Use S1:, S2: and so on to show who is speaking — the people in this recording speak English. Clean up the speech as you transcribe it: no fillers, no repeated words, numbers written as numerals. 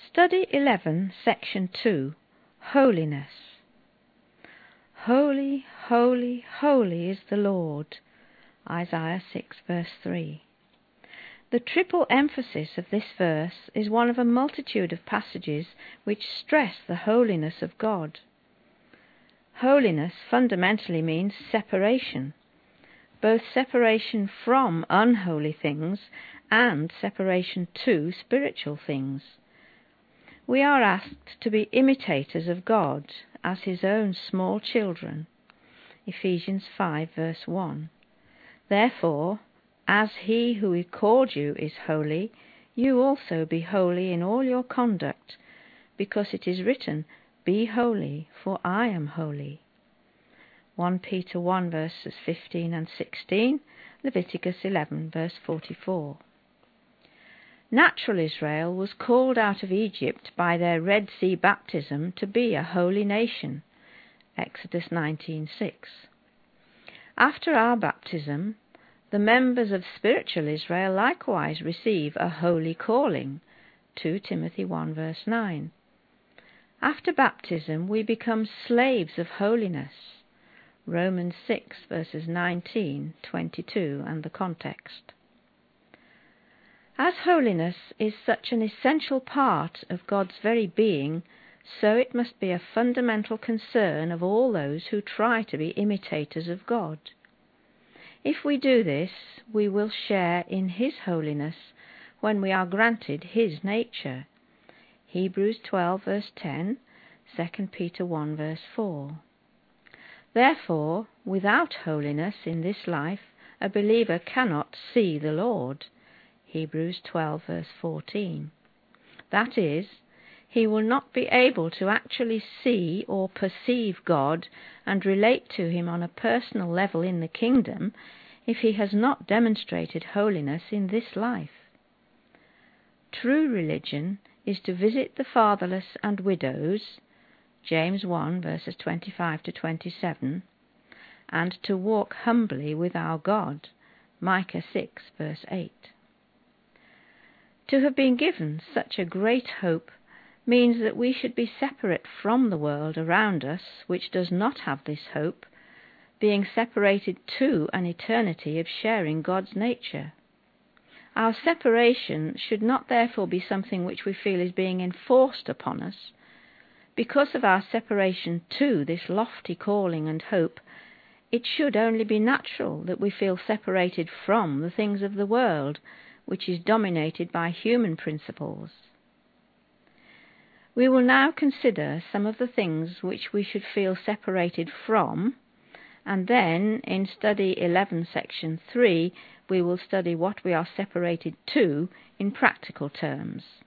S1: Study 11, Section 2, Holiness. Holy, holy, holy is the Lord. Isaiah 6, verse 3. The triple emphasis of this verse is one of a multitude of passages which stress the holiness of God. Holiness fundamentally means separation, both separation from unholy things and separation to spiritual things. We are asked to be imitators of God as his own small children. Ephesians 5, verse 1. Therefore, as he who called you is holy, you also be holy in all your conduct, because it is written, Be holy, for I am holy. 1 Peter 1, verses 15 and 16, Leviticus 11, verse 44. Natural Israel was called out of Egypt by their Red Sea baptism to be a holy nation. Exodus 19:6. After our baptism, the members of spiritual Israel likewise receive a holy calling. 2 Timothy 1, verse 9. After baptism, we become slaves of holiness. Romans 6, verses 19, 22, and the context. As holiness is such an essential part of God's very being, so it must be a fundamental concern of all those who try to be imitators of God. If we do this, we will share in his holiness when we are granted his nature. Hebrews 12, verse 10, 2 Peter 1, verse 4. Therefore, without holiness in this life, a believer cannot see the Lord. Hebrews 12, verse 14. That is, he will not be able to actually see or perceive God and relate to him on a personal level in the kingdom if he has not demonstrated holiness in this life. True religion is to visit the fatherless and widows, James 1, verses 25 to 27, and to walk humbly with our God, Micah 6, verse 8. To have been given such a great hope means that we should be separate from the world around us, which does not have this hope, being separated to an eternity of sharing God's nature. Our separation should not therefore be something which we feel is being enforced upon us. Because of our separation to this lofty calling and hope, it should only be natural that we feel separated from the things of the world, which is dominated by human principles. We will now consider some of the things which we should feel separated from, and then in Study 11, Section 3, we will study what we are separated to in practical terms.